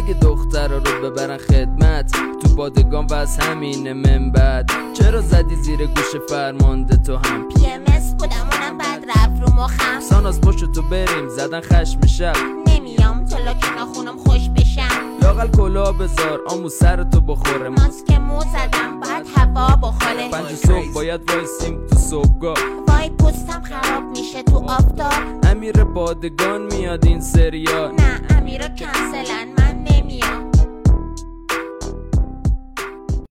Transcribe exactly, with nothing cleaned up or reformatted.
اگه دختر رو ببرن خدمت تو بادگان و از همین من بعد چرا زدی زیر گوش فرمانده تو هم؟ پی ام اس بودم اونم بعد رفت رو مخم. ساناز پشت تو بریم زدن خشم شب. نمیام تا لاکه ناخونم خوش بشم. لاغل کلا بذار آمو سر تو بخوره. ماسک مو زدم بعد هوا بخوره. پنج صبح باید وایسیم تو صبحگاه. وای پوستم خراب میشه تو آفتاب. امیر بادگان میاد این سریال. نه امیرا کنسلن من نمیام.